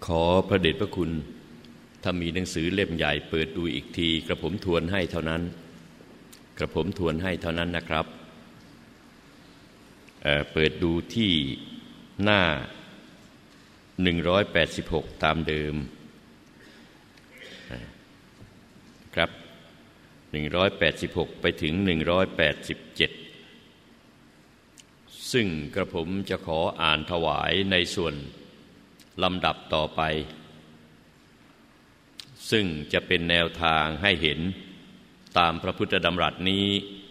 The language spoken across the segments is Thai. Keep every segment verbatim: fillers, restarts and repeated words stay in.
ขอพระเดชพระคุณถ้ามีหนังสือเล่มใหญ่เปิดดูอีกทีกระผมทวนให้เท่านั้นกระผมทวนให้เท่านั้นนะครับเอ่อเปิดดูที่หน้าหนึ่งร้อยแปดสิบหกตามเดิมครับหนึ่งร้อยแปดสิบหกไปถึงหนึ่งร้อยแปดสิบเจ็ดซึ่งกระผมจะขออ่านถวายในส่วนลำดับต่อไปซึ่งจะเป็นแนวทางให้เห็นตามพระพุทธดำรัสนี้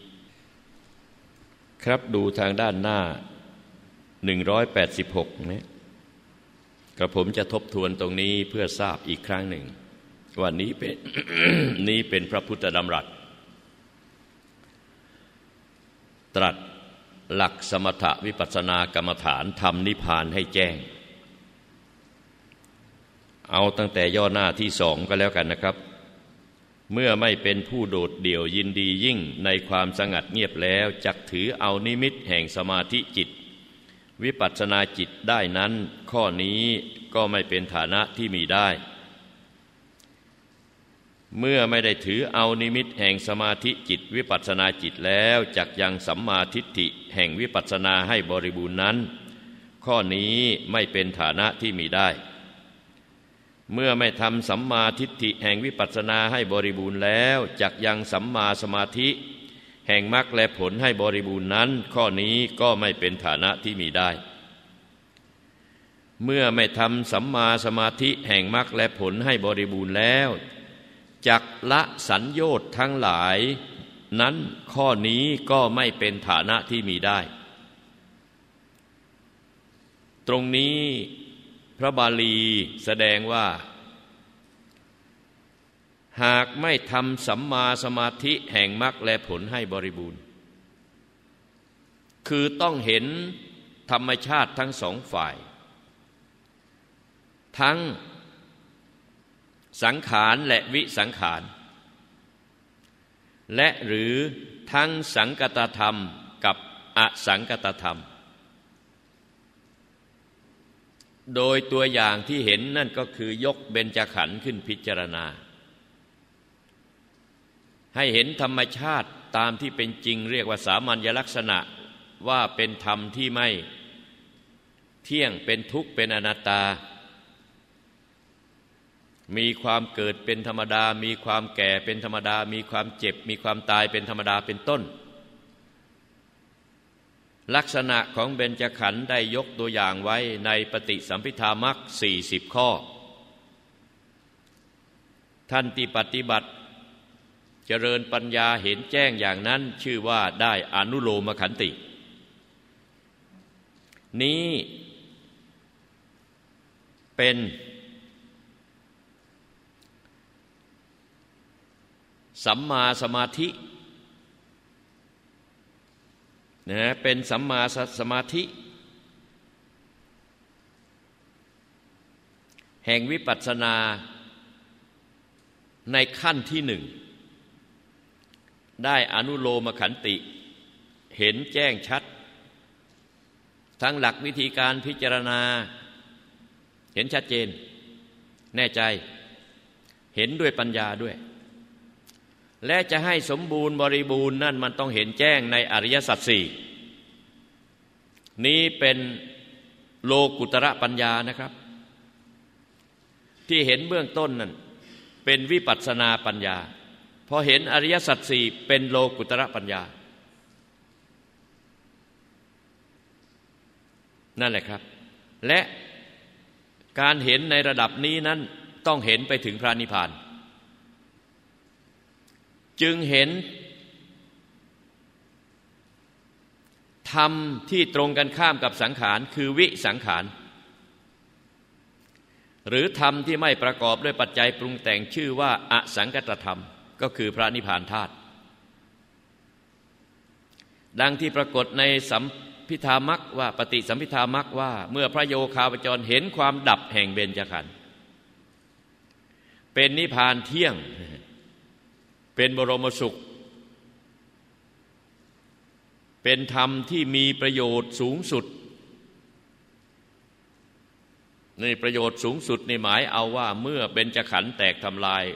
ครับดูทางด้านหน้าหนึ่งร้อยแปดสิบหกนะกระผมจะทบทวนตรงนี้เพื่อทราบอีกครั้งหนึ่งว่านี้เป็น นี้เป็นพระพุทธดำรัสตรัสหลักสมถวิปัสสนากรรมฐานทำนิพพานให้แจ้งเอาตั้งแต่ย่อหน้าที่สองก็แล้วกันนะครับเมื่อไม่เป็นผู้โดดเดี่ยวยินดียิ่งในความสงัดเงียบแล้วจักถือเอานิมิตแห่งสมาธิจิตวิปัสสนาจิตได้นั้นข้อนี้ก็ไม่เป็นฐานะที่มีได้เมื่อไม่ได้ถือเอานิมิตแห่งสมาธิจิตวิปัสสนาจิตแล้วจักยังสัมมาทิฏฐิแห่งวิปัสสนาให้บริบูรณ์นั้นข้อนี้ไม่เป็นฐานะที่มีได้เมื่อไม่ทำสัมมาทิฏฐิแห่งวิปัสสนาให้บริบูรณ์แล้วจักยังสัมมาสมาธิแห่งมรรคและผลให้บริบูรณ์นั้นข้อนี้ก็ไม่เป็นฐานะที่มีได้เมื่อไม่ทำสัมมาสมาธิแห่งมรรคและผลให้บริบูรณ์แล้วจักละสัญโยชน์ทั้งหลายนั้นข้อนี้ก็ไม่เป็นฐานะที่มีได้ตรงนี้พระบาลีแสดงว่าหากไม่ทำสัมมาสมาธิแห่งมรรคและผลให้บริบูรณ์คือต้องเห็นธรรมชาติทั้งสองฝ่ายทั้งสังขารและวิสังขารและหรือทั้งสังกัตธรรมกับอสังกัตธรรมโดยตัวอย่างที่เห็นนั่นก็คือยกเบญจขันธ์ขึ้นพิจารณาให้เห็นธรรมชาติตามที่เป็นจริงเรียกว่าสามัญลักษณะว่าเป็นธรรมที่ไม่เที่ยงเป็นทุกข์เป็นอนัตตามีความเกิดเป็นธรรมดามีความแก่เป็นธรรมดามีความเจ็บมีความตายเป็นธรรมดาเป็นต้นลักษณะของเบญจขันธ์ได้ยกตัวอย่างไว้ในปฏิสัมภิทามรรคสี่สิบข้อท่านที่ปฏิบัติเจริญปัญญาเห็นแจ้งอย่างนั้นชื่อว่าได้อนุโลมขันตินี้เป็นสัมมาสมาธินะเป็นสัมมาสมาธิแห่งวิปัสสนาในขั้นที่หนึ่งได้อนุโลมขันติเห็นแจ้งชัดทั้งหลักวิธีการพิจารณาเห็นชัดเจนแน่ใจเห็นด้วยปัญญาด้วยและจะให้สมบูรณ์บริบูรณ์นั่นมันต้องเห็นแจ้งในอริยสัจสี่นี้เป็นโลกุตระปัญญานะครับที่เห็นเบื้องต้นนั่นเป็นวิปัสสนาปัญญาพอเห็นอริยสัจสี่เป็นโลกุตระปัญญานั่นแหละครับและการเห็นในระดับนี้นั้นต้องเห็นไปถึงพระนิพพานจึงเห็นธรรมที่ตรงกันข้ามกับสังขารคือวิสังขารหรือธรรมที่ไม่ประกอบด้วยปัจจัยปรุงแต่งชื่อว่าอสังกัตธรรมก็คือพระนิพพานธาตุดังที่ปรากฏในสัมภิทามรรคว่าปฏิสัมภิทามรรคว่าเมื่อพระโยคาวจรเห็นความดับแห่งเบญจขันธ์เป็นนิพพานเที่ยงเป็นบรมสุขเป็นธรรมที่มีประโยชน์สูงสุดนี่ประโยชน์สูงสุดในหมายเอาว่าเมื่อเบญจขันธ์แตกทำลาย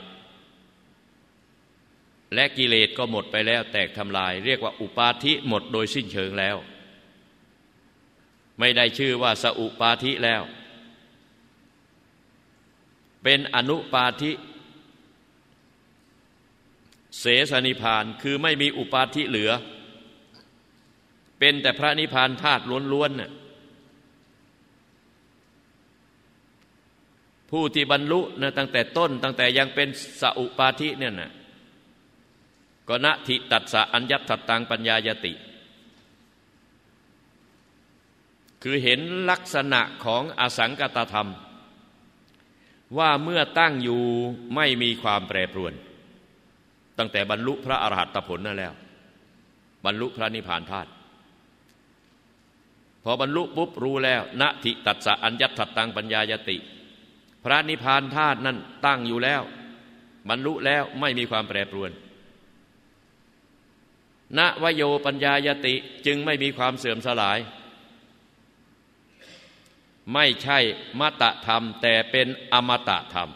และกิเลสก็หมดไปแล้วแตกทำลายเรียกว่าอุปาทิหมดโดยสิ้นเชิงแล้วไม่ได้ชื่อว่าสอุปาทิแล้วเป็นอนุปาทิเสสนิพพานคือไม่มีอุปาทิเหลือเป็นแต่พระนิพพานธาตุล้วนๆน่ะผู้ที่บรรลุนะตั้งแต่ต้นตั้งแต่ยังเป็นสอุปาทิเนี่ยนะก็ณทิตัสสะอัญญัตถตังปัญญายติคือเห็นลักษณะของอสังกตธรรมว่าเมื่อตั้งอยู่ไม่มีความแปรปรวนตั้งแต่บรรลุพระอรหัตผลนั่นแล้วบรรลุพระนิพพานธาตุพอบรรลุปุ๊บรู้แล้วณทิตัสสะอัญญัตถตังปัญญายติพระนิพพานธาตุนั้นตั้งอยู่แล้วบรรลุแล้วไม่มีความแปรปรวนณวโยปัญญายติจึงไม่มีความเสื่อมสลายไม่ใช่มตธรรมแต่เป็นอมตะธรรม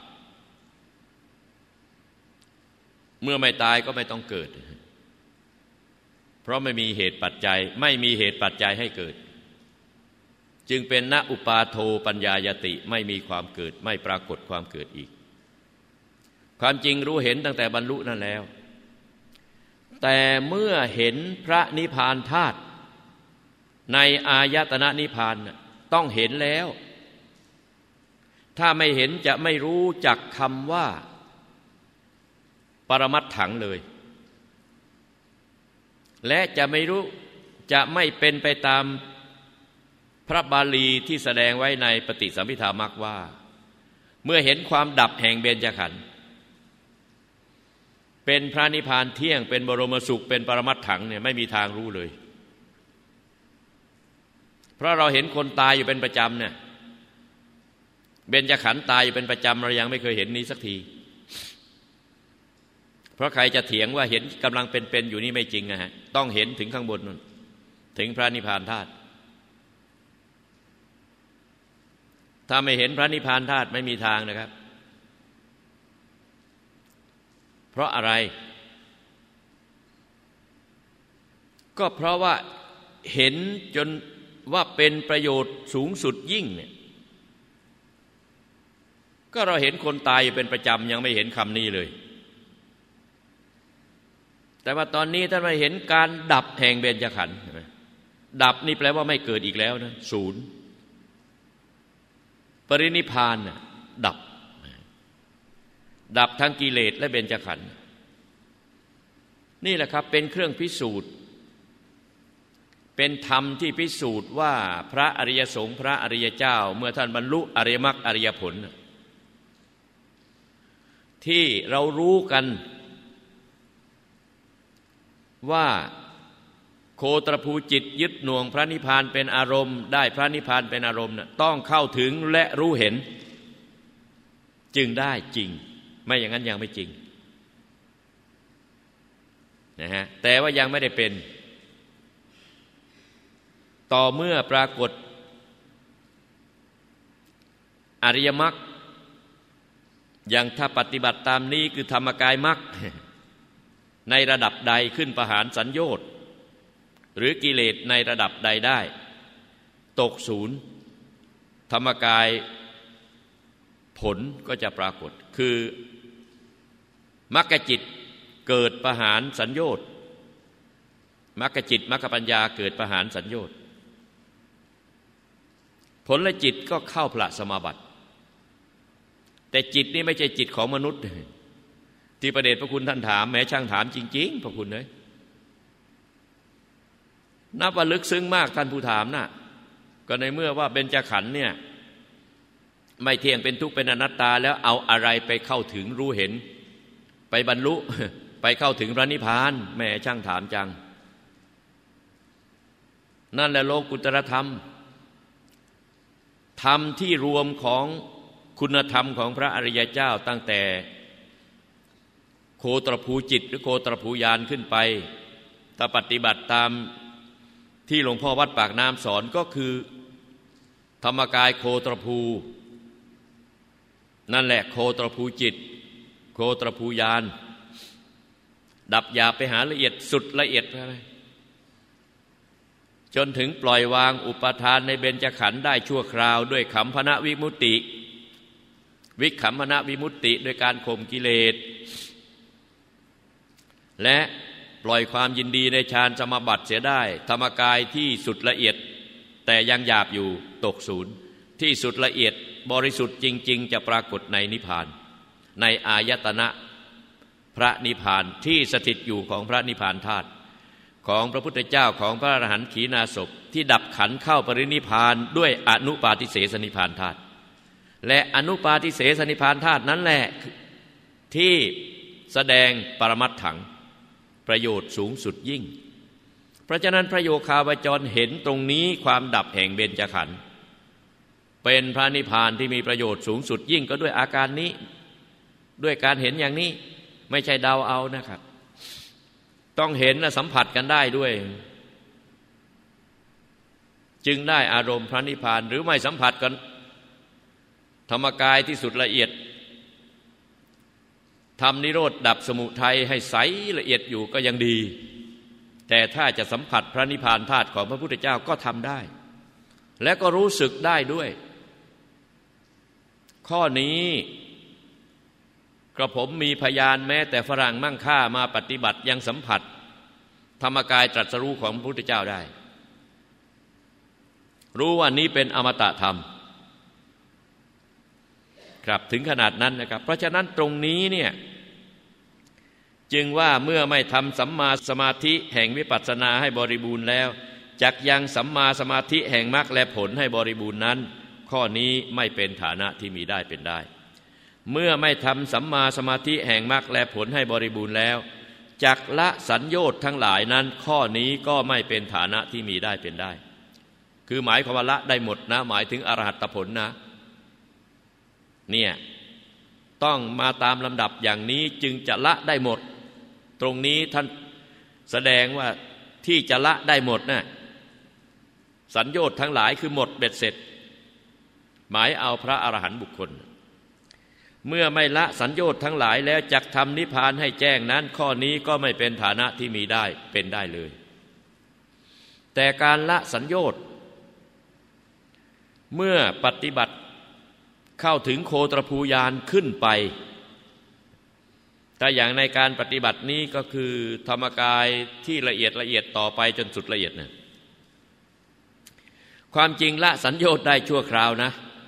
เมื่อไม่ตายก็ไม่ต้องเกิดเพราะไม่มีเหตุปัจจัยไม่มีเหตุปัจจัยให้เกิดจึงเป็นณอุปาโทปัญญายติไม่มีความเกิดไม่ปรากฏความเกิดอีกความจริงรู้เห็นตั้งแต่บรรลุนั่นแล้วแต่เมื่อเห็นพระนิพพานธาตุในอายตนะนิพพานต้องเห็นแล้วถ้าไม่เห็นจะไม่รู้จักคำว่าปรมัตถังเลยและจะไม่รู้จะไม่เป็นไปตามพระบาลีที่แสดงไว้ในปฏิสัมภิธามรรคว่าเมื่อเห็นความดับแห่งเบญจขันธ์เป็นพระนิพพานเที่ยงเป็นบรมสุขเป็นปรมัตถังเนี่ยไม่มีทางรู้เลยเพราะเราเห็นคนตายอยู่เป็นประจำเนี่ยเบญจขันธ์ตายอยู่เป็นประจำเรายังไม่เคยเห็นนี้สักทีเพราะใครจะเถียงว่าเห็นกำลังเป็นๆอยู่นี่ไม่จริงนะฮะต้องเห็นถึงข้างบนนั่นถึงพระนิพพานธาตุถ้าไม่เห็นพระนิพพานธาตุไม่มีทางนะครับเพราะอะไรก็เพราะว่าเห็นจนว่าเป็นประโยชน์สูงสุดยิ่งเนี่ยก็เราเห็นคนตายอยู่เป็นประจำยังไม่เห็นคำนี้เลยแต่ว่าตอนนี้ท่านมาเห็นการดับแห่งเบญจขันธ์ดับนี่แปลว่าไม่เกิดอีกแล้วนะศูนย์ปรินิพพานน่ะดับดับทั้งกิเลสและเบญจขันธ์นี่แหละครับเป็นเครื่องพิสูจน์เป็นธรรมที่พิสูจน์ว่าพระอริยสงฆ์พระอริยเจ้าเมื่อท่านบรรลุอริยมรรคอริยผลที่เรารู้กันว่าโคตรภูจิตยึดหน่วงพระนิพพานเป็นอารมณ์ได้พระนิพพานเป็นอารมณ์น่ะต้องเข้าถึงและรู้เห็นจึงได้จริงไม่อย่างนั้นยังไม่จริงนะฮะแต่ว่ายังไม่ได้เป็นต่อเมื่อปรากฏอริยมรรคอย่างถ้าปฏิบัติตามนี้คือธรรมกายมรรคในระดับใดขึ้นประหารสัญโยชน์หรือกิเลสในระดับใดได้ตกศูนย์ธรรมกายผลก็จะปรากฏคือมรรคจิตเกิดประหารสัญโยชน์มรรคจิตมรรคปัญญาเกิดประหารสัญโยชน์ผลและจิตก็เข้าพระสมาบัติแต่จิตนี่ไม่ใช่จิตของมนุษย์ที่พระเดชพระคุณท่านถามแม้ช่างถามจริงๆพระคุณเลยนับว่าลึกซึ้งมากท่านผู้ถามน่ะก็ในเมื่อว่าเบญจขันธ์เนี่ยไม่เที่ยงเป็นทุกข์เป็นอนัตตาแล้วเอาอะไรไปเข้าถึงรู้เห็นไปบรรลุไปเข้าถึงพระนิพพานแม่ช่างถามจังนั่นแหละโลกุตตรธรรมธรรมที่รวมของคุณธรรมของพระอริยเจ้าตั้งแต่โคตรภูจิตหรือโคตรภูญาณขึ้นไปถ้าปฏิบัติตามที่หลวงพ่อวัดปากน้ำสอนก็คือธรรมกายโคตรภูนั่นแหละโคตรภูจิตโคตรภูญาณดับหยาบไปหาละเอียดสุดละเอียดไปจนถึงปล่อยวางอุปทานในเบญจขันธ์ได้ชั่วคราวด้วยขัมภณวิมุตติวิขัมภณวิมุตติด้วยการข่มกิเลสและปล่อยความยินดีในฌานสมาบัติเสียได้ธรรมกายที่สุดละเอียดแต่ยังหยาบอยู่ตกศูนย์ที่สุดละเอียดบริสุทธิ์จริงๆจะปรากฏในนิพพานในอายตนะพระนิพพานที่สถิตอยู่ของพระนิพพานธาตุของพระพุทธเจ้าของพระอรหันต์ขีณาสพที่ดับขันธ์เข้าปรินิพพานด้วยอนุปาทิเสสนิพพานธาตุและอนุปาทิเสสนิพพานธาตุนั้นแหละที่แสดงปรมัตถังประโยชน์สูงสุดยิ่งเพราะฉะนั้นพระโยคาวจรเห็นตรงนี้ความดับแห่งเบญจขันธ์เป็นพระนิพพานที่มีประโยชน์สูงสุดยิ่งก็ด้วยอาการนี้ด้วยการเห็นอย่างนี้ไม่ใช่เดาเอานะครับต้องเห็นและสัมผัสกันได้ด้วยจึงได้อารมณ์พระนิพพานหรือไม่สัมผัสกันธรรมกายที่สุดละเอียดทำนิโรธดับสมุทัยให้ใสละเอียดอยู่ก็ยังดีแต่ถ้าจะสัมผัสพระนิพพานธาตุของพระพุทธเจ้าก็ทำได้และก็รู้สึกได้ด้วยข้อนี้กระผมมีพยานแม้แต่ฝรั่งมั่งค่ามาปฏิบัติยังสัมผัสธรรมกายตรัสรู้ของพระพุทธเจ้าได้รู้ว่านี้เป็นอมตะธรรมครับถึงขนาดนั้นนะครับเพราะฉะนั้นตรงนี้เนี่ยจึงว่าเมื่อไม่ทำสัมมาสมาธิแห่งวิปัสสนาให้บริบูรณ์แล้วจักยังสัมมาสมาธิแห่งมรรคและผลให้บริบูรณ์นั้นข้อนี้ไม่เป็นฐานะที่มีได้เป็นได้เมื่อไม่ทำสัมมาสมาธิแห่งมรรคและผลให้บริบูรณ์แล้วจักละสัญโยชน์ทั้งหลายนั้นข้อนี้ก็ไม่เป็นฐานะที่มีได้เป็นได้คือหมายความว่าละได้หมดนะหมายถึงอรหัตผลนะเนี่ยต้องมาตามลำดับอย่างนี้จึงจะละได้หมดตรงนี้ท่านแสดงว่าที่จะละได้หมดนะ่ะสัญโยชน์ทั้งหลายคือหมดเบ็ดเสร็จหมายเอาพระอรหันต์บุคคลเมื่อไม่ละสัญโยชน์ทั้งหลายแล้วจักทำนิพพานให้แจ้งนั้นข้อนี้ก็ไม่เป็นฐานะที่มีได้เป็นได้เลยแต่การละสัญโยชน์เมื่อปฏิบัติเข้าถึงโคตรภูญาณขึ้นไปแต่อย่างในการปฏิบัตินี้ก็คือธรรมกายที่ละเอียดละเอียดต่อไปจนสุดละเอียดนะความจริงละสัญโยชน์ได้ชั่วคราวนะ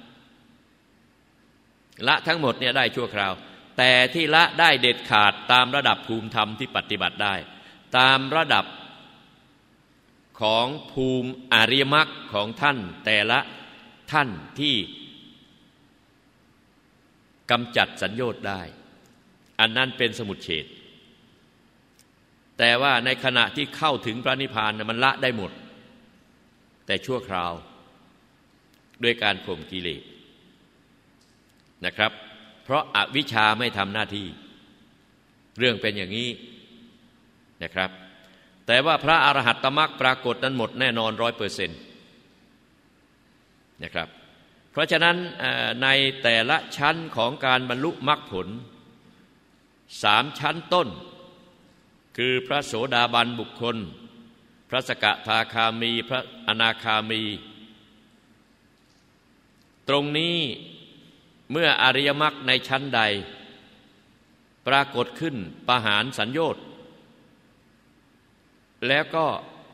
ละทั้งหมดเนี่ยได้ชั่วคราวแต่ที่ละได้เด็ดขาดตามระดับภูมิธรรมที่ปฏิบัติได้ตามระดับของภูมิอริยมรรคของท่านแต่ละท่านที่กำจัดสัญโยชน์ได้อันนั้นเป็นสมุจเฉทแต่ว่าในขณะที่เข้าถึงพระนิพพานมันละได้หมดแต่ชั่วคราวด้วยการข่มกิเลสนะครับเพราะอวิชชาไม่ทำหน้าที่เรื่องเป็นอย่างนี้นะครับแต่ว่าพระอรหัตตมรรคปรากฏนั้นหมดแน่นอน ร้อยเปอร์เซ็นต์ นะครับเพราะฉะนั้นในแต่ละชั้นของการบรรลุมรรคผลสามชั้นต้นคือพระโสดาบันบุคคลพระสกทาคามีพระอนาคามีตรงนี้เมื่ออริยมรรคในชั้นใดปรากฏขึ้นปหารสัญโยชน์แล้วก็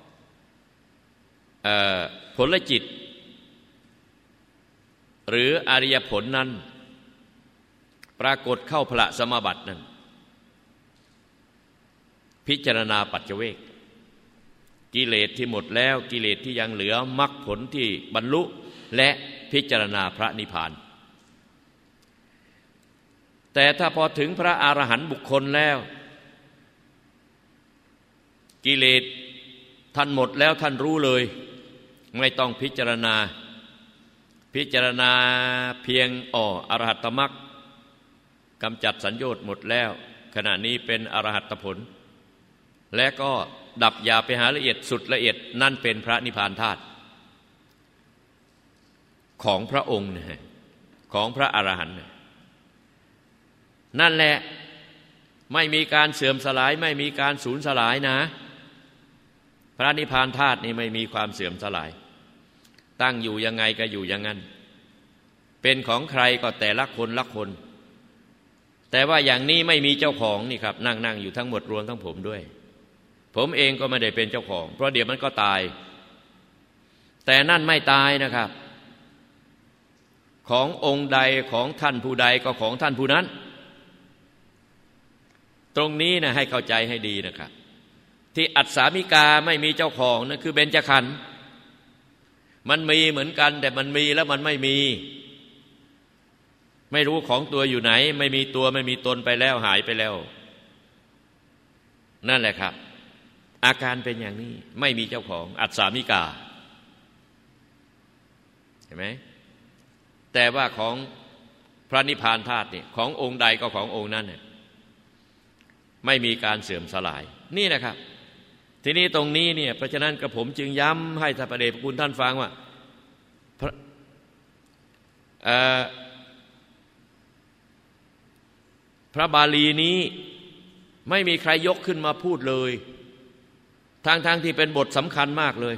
ผลจิตหรืออริยผลนั้นปรากฏเข้าพระสมาบัตินั้นพิจารณาปัจเจเวกกิเลสที่หมดแล้วกิเลสที่ยังเหลือมรรคผลที่บรรลุและพิจารณาพระนิพพานแต่ถ้าพอถึงพระอรหันต์บุคคลแล้วกิเลสท่านหมดแล้วท่านรู้เลยไม่ต้องพิจารณาพิจารณาเพียงอ๋ออรหัตตมรรคกำจัดสัญโยชน์หมดแล้วขณะนี้เป็นอรหัตผลและก็ดับหยาบไปหาละเอียดสุดละเอียดนั่นเป็นพระนิพพานธาตุของพระองค์นะของพระอรหันต์นั่นแหละไม่มีการเสื่อมสลายไม่มีการสูญสลายนะพระนิพพานธาตุนี่ไม่มีความเสื่อมสลายตั้งอยู่ยังไงก็อยู่อย่างนั้นเป็นของใครก็แต่ละคนละคนแต่ว่าอย่างนี้ไม่มีเจ้าของนี่ครับนั่งนั่งอยู่ทั้งหมดรวมทั้งผมด้วยผมเองก็ไม่ได้เป็นเจ้าของเพราะเดี๋ยวมันก็ตายแต่นั่นไม่ตายนะครับขององค์ใดของท่านผู้ใดก็ของท่านผู้นั้นตรงนี้นะให้เข้าใจให้ดีนะครับที่อัศสามิกาไม่มีเจ้าของนั่นคือเบญจขันธ์มันมีเหมือนกันแต่มันมีแล้วมันไม่มีไม่รู้ของตัวอยู่ไหนไม่มีตัวไม่มีตนไปแล้วหายไปแล้วนั่นแหละครับอาการเป็นอย่างนี้ไม่มีเจ้าของอัศสามิกาเห็นไหมแต่ว่าของพระนิพพานธาตุนี่ขององค์ใดก็ขององค์นั้นเนี่ยไม่มีการเสื่อมสลายนี่นะครับทีนี้ตรงนี้เนี่ยเพราะฉะนั้นกระผมจึงย้ำให้ท่านพระเดชพระคุณท่านฟังว่าพระพระบาลีนี้ไม่มีใครยกขึ้นมาพูดเลยทั้งๆ ท, ที่เป็นบทสำคัญมากเลย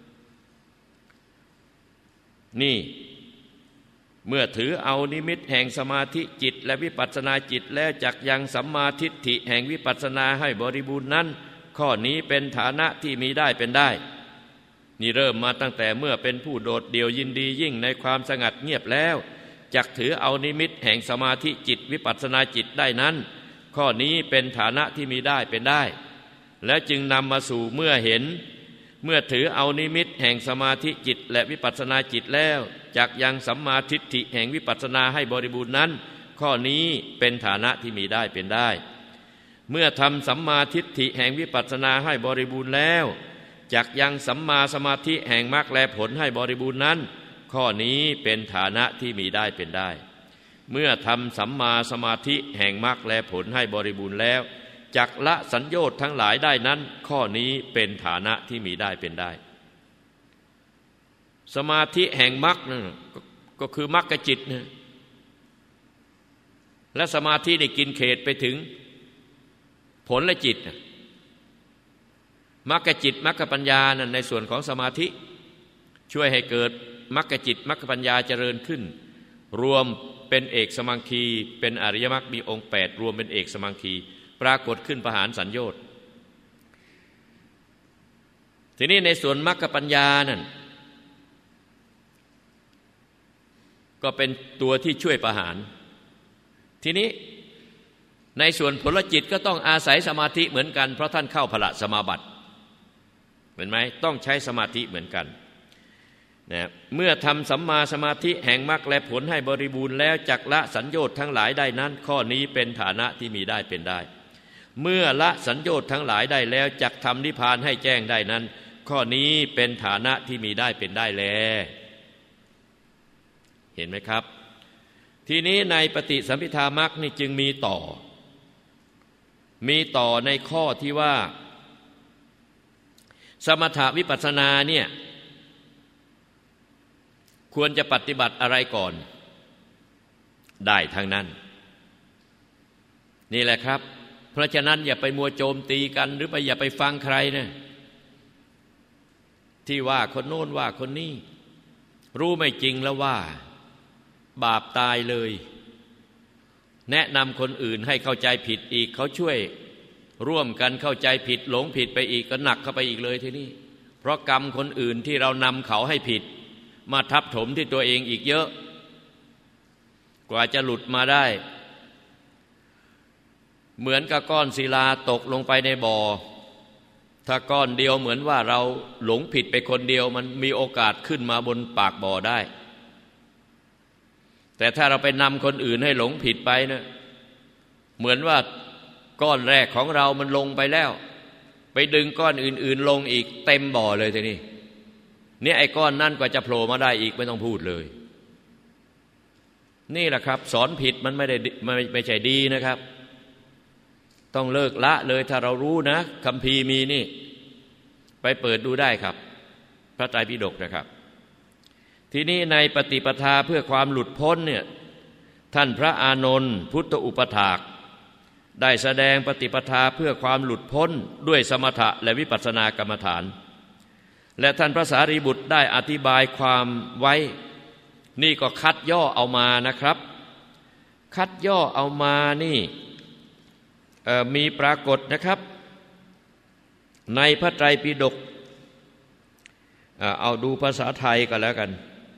นี่เมื่อถือเอานิมิตแห่งสมาธิจิตและวิปัสสนาจิตแล้วจักยังสัมมาทิฏฐิแห่งวิปัสสนาให้บริบูรณ์นั้นข้อนี้เป็นฐานะที่มีได้เป็นได้นี่เริ่มมาตั้งแต่เมื่อเป็นผู้โดดเดี่ยวยินดียิ่งในความสงัดเงียบแล้วจักถือเอานิมิตแห่งสมาธิจิตวิปัสสนาจิตได้นั้นข้อนี้เป็นฐานะที่มีได้เป็นได้และจึงนำมาสู่เมื่อเห็นเมื่อถือเอานิมิตแห่งสมาธิจิตและวิปัสสนาจิตแล้วจักยังสัมมาทิฏฐิแห่งวิปัสสนาให้บริบูรณ์นั้นข้อนี้เป็นฐานะที่มีได้เป็นได้เมื่อทำสัมมาทิฏฐิแห่งวิปัสสนาให้บริบูรณ์แล้วจักยังสัมมาสมาธิแห่งมรรคและผลให้บริบูรณ์นั้นข้อนี้เป็นฐานะที่มีได้เป็นได้เมื่อทำสัมมาสมาธิแห่งมรรคและผลให้บริบูรณ์แล้วจักละสัญโยชน์ทั้งหลายได้นั้นข้อนี้เป็นฐานะที่มีได้เป็นได้สมาธิแห่งมรรคนั่นก็คือมรรคจิตนะและสมาธิได้กินเขตไปถึงผลและจิตมรรคจิตมรรคปัญญานั่นในส่วนของสมาธิช่วยให้เกิดมรรคจิตมรรคปัญญาเจริญขึ้นรวมเป็นเอกสมังคีเป็นอริยมรรคมีองค์แปดรวมเป็นเอกสมังคีปรากฏขึ้นประหารสัญโยชน์ทีนี้ในส่วนมรรคปัญญานั่นก็เป็นตัวที่ช่วยประหารทีนี้ในส่วนผลจิตก็ต้องอาศัยสมาธิเหมือนกันเพราะท่านเข้าพละสมาบัติเห็นไหมต้องใช้สมาธิเหมือนกันนะเมื่อทำสัมมาสมาธิแห่งมรรคและผลให้บริบูรณ์แล้วจักละสัญโยชน์ทั้งหลายได้นั้นข้อนี้เป็นฐานะที่มีได้เป็นได้เมื่อละสัญโยชน์ทั้งหลายได้แล้วจักทำนิพพานให้แจ้งได้นั้นข้อนี้เป็นฐานะที่มีได้เป็นได้แลเห็นไหมครับทีนี้ในปฏิสัมภิทามรรคนี่จึงมีต่อมีต่อในข้อที่ว่าสมถวิปัสสนาเนี่ยควรจะปฏิบัติอะไรก่อนได้ทั้งนั้นนี่แหละครับเพราะฉะนั้นอย่าไปมัวโจมตีกันหรือไปอย่าไปฟังใครนะที่ว่าคนโน้นว่าคนนี้รู้ไม่จริงแล้วว่าบาปตายเลยแนะนำคนอื่นให้เข้าใจผิดอีกเขาช่วยร่วมกันเข้าใจผิดหลงผิดไปอีกก็หนักเข้าไปอีกเลยทีนี้เพราะกรรมคนอื่นที่เรานำเขาให้ผิดมาทับถมที่ตัวเองอีกเยอะกว่าจะหลุดมาได้เหมือนกับก้อนศิลาตกลงไปในบ่อถ้าก้อนเดียวเหมือนว่าเราหลงผิดไปคนเดียวมันมีโอกาสขึ้นมาบนปากบ่อได้แต่ถ้าเราไปนำคนอื่นให้หลงผิดไปนะเหมือนว่าก้อนแรกของเรามันลงไปแล้วไปดึงก้อนอื่นๆลงอีกเต็มบ่อเลยทีนี้เนี่ยไอ้ก้อนนั่นกว่าจะโผล่มาได้อีกไม่ต้องพูดเลยนี่แหละครับสอนผิดมันไม่ได้ไม่ไม่ใช่ดีนะครับต้องเลิกละเลยถ้าเรารู้นะคัมภีร์มีนี่ไปเปิดดูได้ครับพระไตรปิฎกนะครับทีนี้ในปฏิปทาเพื่อความหลุดพ้นเนี่ยท่านพระอานนท์พุทธอุปถากได้แสดงปฏิปทาเพื่อความหลุดพ้นด้วยสมถะและวิปัสสนากรรมฐานและท่านพระสารีบุตรได้อธิบายความไว้นี่ก็คัดย่อเอามานะครับคัดย่อเอามานี่มีปรากฏนะครับในพระไตรปิฎกเอาดูภาษาไทยก็แล้วกัน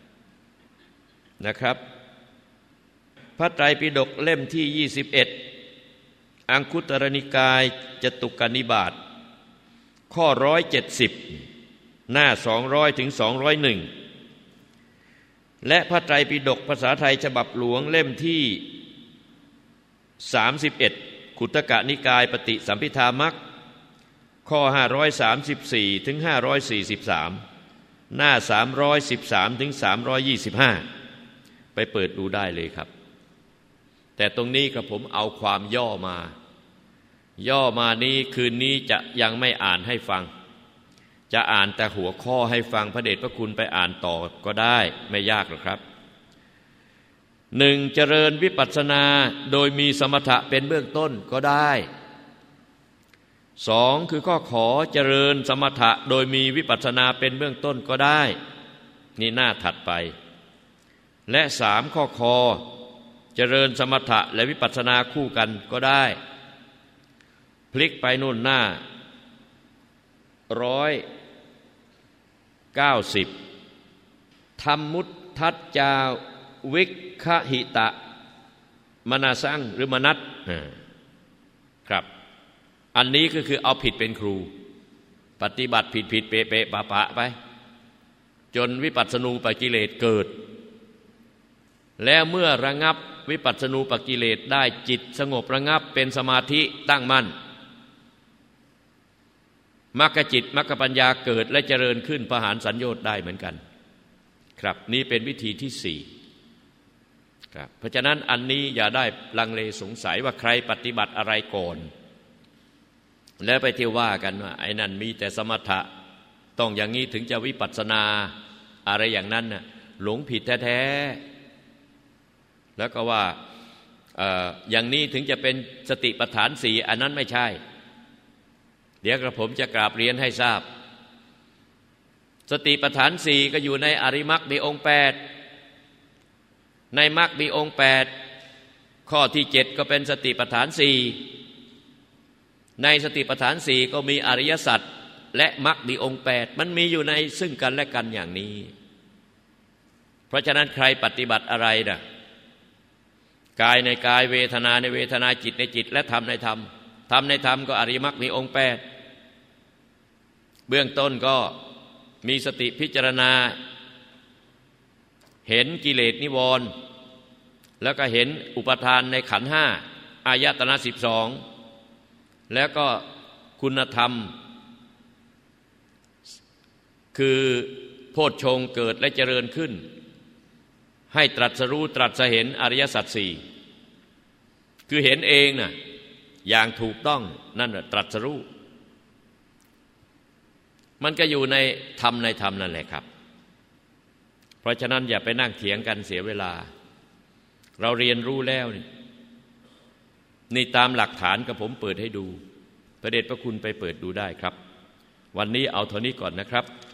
นะครับพระไตรปิฎกเล่มที่ยี่สิบเอ็ดอังคุตรนิกายจตุกนิบาตข้อหนึ่งร้อยเจ็ดสิบหน้าสองร้อยถึงสองร้อยเอ็ดและพระไตรปิฎกภาษาไทยฉบับหลวงเล่มที่สามสิบเอ็ดขุตกนิกายปฏิสัมภิทามัคข้อห้าร้อยสามสิบสี่ถึงห้าร้อยสี่สิบสามหน้าสามร้อยสิบสามถึงสามร้อยยี่สิบห้าไปเปิดดูได้เลยครับแต่ตรงนี้กับผมเอาความย่อมาย่อมานี้คืนนี้จะยังไม่อ่านให้ฟังจะอ่านแต่หัวข้อให้ฟังพระเดชพระคุณไปอ่านต่อก็ได้ไม่ยากหรอกครับหนึ่งเจริญวิปัสสนาโดยมีสมถะเป็นเบื้องต้นก็ได้สองคือข้อขอเจริญสมถะโดยมีวิปัสสนาเป็นเบื้องต้นก็ได้นี่หน้าถัดไปและสามข้อคอเจริญสมถะและวิปัสสนาคู่กันก็ได้พลิกไปนู่นหน้าร้อยเก้าสิบธรรมมุตทัจจาวิคขหิตะมนาสังหรือมนัสครับอันนี้ก็คือเอาผิดเป็นครูปฏิบัติผิดผิดเปะเปะปะปะไปจนวิปัสสนูปกิเลสเกิดแล้วเมื่อระงับวิปัสสนูปกิเลสได้จิตสงบระงับเป็นสมาธิตั้งมั่นมรรคจิตมรรคปัญญาเกิดและเจริญขึ้นพหารสัญโยชน์ได้เหมือนกันครับนี่เป็นวิธีที่สี่ครับเพราะฉะนั้นอันนี้อย่าได้ลังเลสงสัยว่าใครปฏิบัติอะไรก่อนแล้วไปเที่ยวว่ากันว่าไอ้นั่นมีแต่สมถะต้องอย่างนี้ถึงจะวิปัสสนาอะไรอย่างนั้นน่ะหลงผิดแท้ๆแล้วก็ว่าเอ่ออย่างนี้ถึงจะเป็นสติปัฏฐานสี่อันนั้นไม่ใช่เดี๋ยวกระผมจะกราบเรียนให้ทราบสติปัฏฐานสี่ก็อยู่ในอริมัคมีองค์แปดในมรรคมีองค์แปดข้อที่เจ็ดก็เป็นสติปัฏฐานสี่ในสติปัฏฐานสี่ก็มีอริยสัจและมรรคมีองค์แปดมันมีอยู่ในซึ่งกันและกันอย่างนี้เพราะฉะนั้นใครปฏิบัติอะไรนะกายในกายเวทนาในเวทนาจิตในจิตและธรรมในธรรมธรรมในธรรมก็อริยมรรคมีองค์แปดเบื้องต้นก็มีสติพิจารณาเห็นกิเลสนิวรณ์แล้วก็เห็นอุปทานในขันธ์ห้าอายตนะสิบสองแล้วก็คุณธรรมคือโพชฌงค์เกิดและเจริญขึ้นให้ตรัสรู้ตรัสเห็นอริยสัจสี่คือเห็นเองน่ะอย่างถูกต้องนั่นแหละตรัสรู้มันก็อยู่ในธรรมในธรรมนั่นแหละครับเพราะฉะนั้นอย่าไปนั่งเถียงกันเสียเวลาเราเรียนรู้แล้วนี่นี่ตามหลักฐานกับผมเปิดให้ดูพระเดชพระคุณไปเปิดดูได้ครับวันนี้เอาเท่านี้ก่อนนะครับ